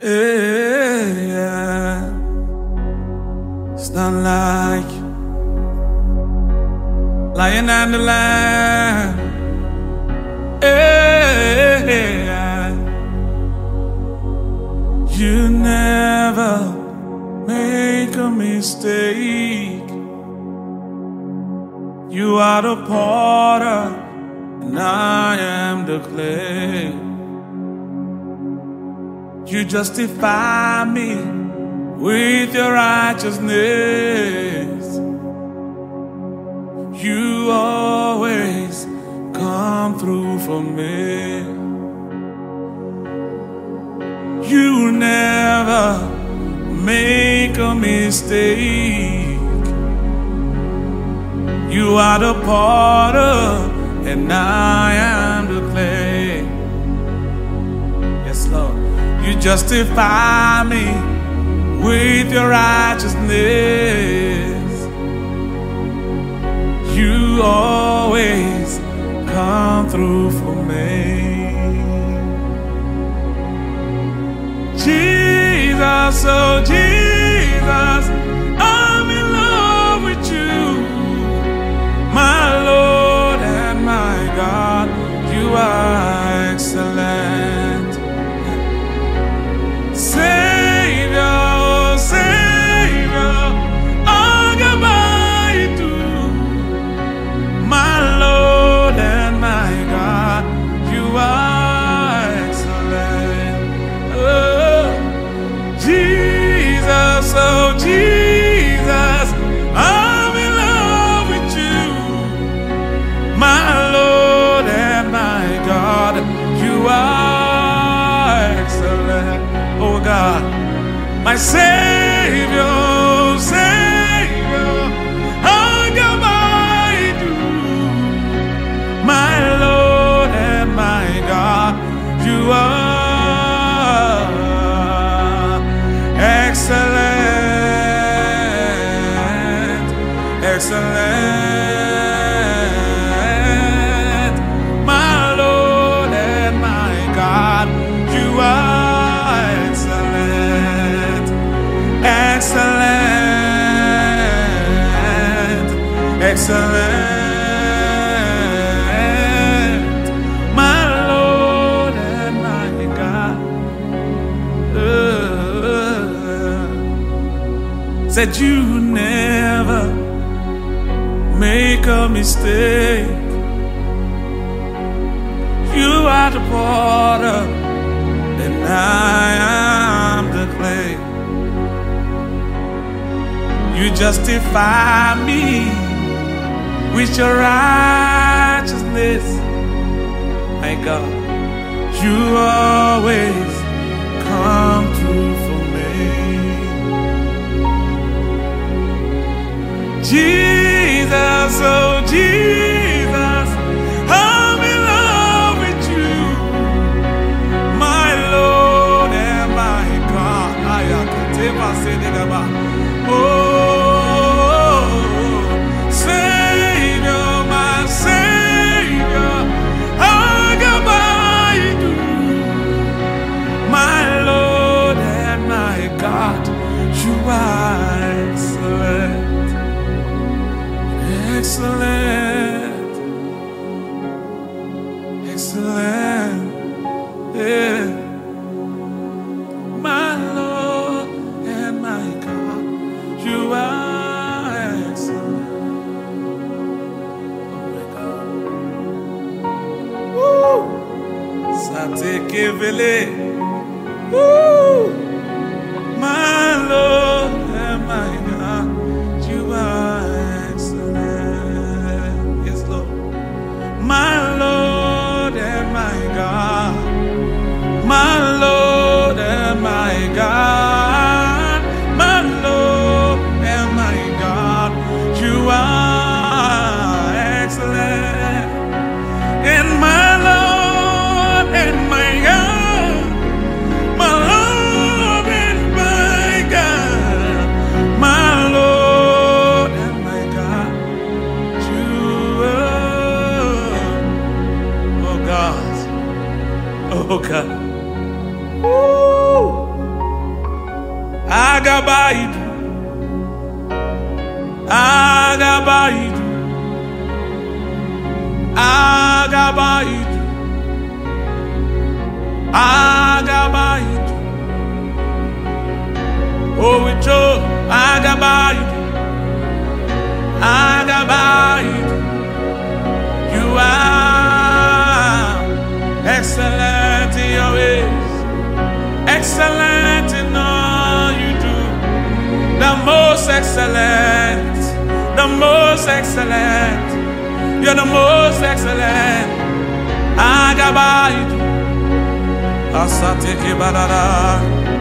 Yeah, it's not like Lion and the Lamb. Yeah, you never make a mistake. You are the potter, and I am the clay. You justify me with your righteousness. You always come through for me. You never make a mistake. You are the potter, and I am the clay. Yes, Lord. You justify me with your righteousness. You always come through for me. Jesus, oh Jesus, I'm in love with you. My Lord and my God, you are excellent. Savior, oh Savior, Agabayitu. My Lord and my God, you are excellent. Oh, Jesus, oh Jesus, I'm in love with you. My Lord and my God, you are excellent. Oh God, my Savior, Savior, Agabayitu. My Lord and my God, you are excellent, excellent. My Lord and my God, you are excellent, excellent. My Lord and my God. Said you never make a mistake. You are the potter, and I am the clay. You justify me with your righteousness. My God, you always come through for me. Jesus, oh Jesus, I'm in love with you. My Lord and my God. Oh, Savior, my Savior, Agabayitu. Agabaidu, Agabaidu, Agabaidu, Agabaidu. Oh, we chose Agabaidu, Agabaidu. You are excellent in your ways, excellent in all you do. The most excellent, the most excellent. You're the most excellent. Agabaidu, Asate Kibadara.